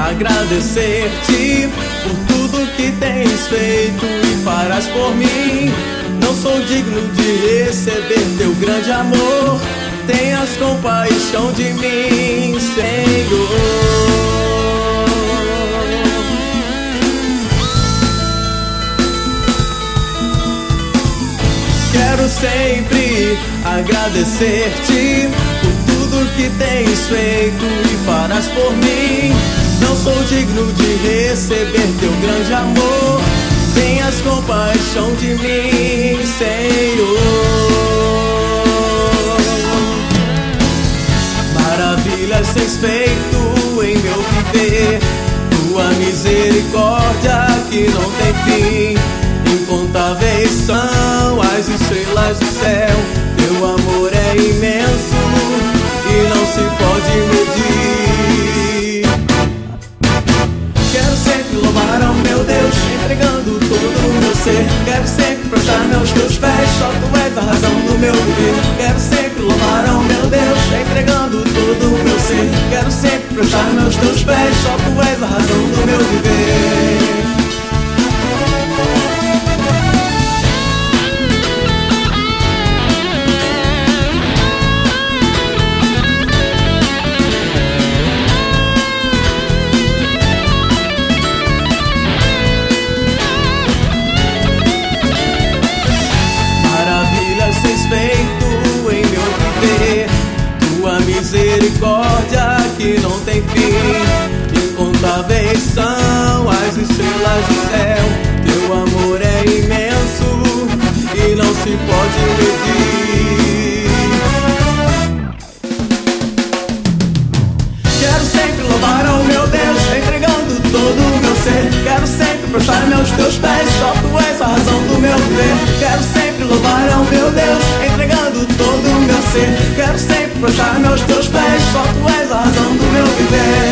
agradecer-te por tudo que tens feito e farás por mim. Não sou digno de receber teu grande amor. Tenhas compaixão de mim, Senhor. Quero sempre agradecer-te por tudo que tens feito e farás por mim. Não sou digno de receber teu grande amor. Tenhas compaixão de mim, Senhor. Maravilhas tens feito em meu viver. Tua misericórdia que não tem fim. Incontáveis são as estrelas do céu. Teu amor é imenso e não se pode medir. Quero sempre louvar ao meu Deus, entregando todo o meu ser. Quero sempre prostrar meus teus pés, só tu és a razão do meu viver. Quero sempre louvar ao meu Deus, entregando todo o meu ser. Quero sempre prostrar meus teus pés, só tu és a razão do meu viver. Feito em meu viver, tua misericórdia que não tem fim. Incontáveis são as estrelas do céu. Teu amor é imenso e não se pode medir. Quero sempre louvar ao meu Deus, entregando todo o meu ser. Quero sempre prostrar meus teus pés, só tu és a razão do meu viver. Quero sempre louvar ao meu Deus, todo o meu ser. Quero sempre prostrar meus teus pés, só tu és a razão do meu viver.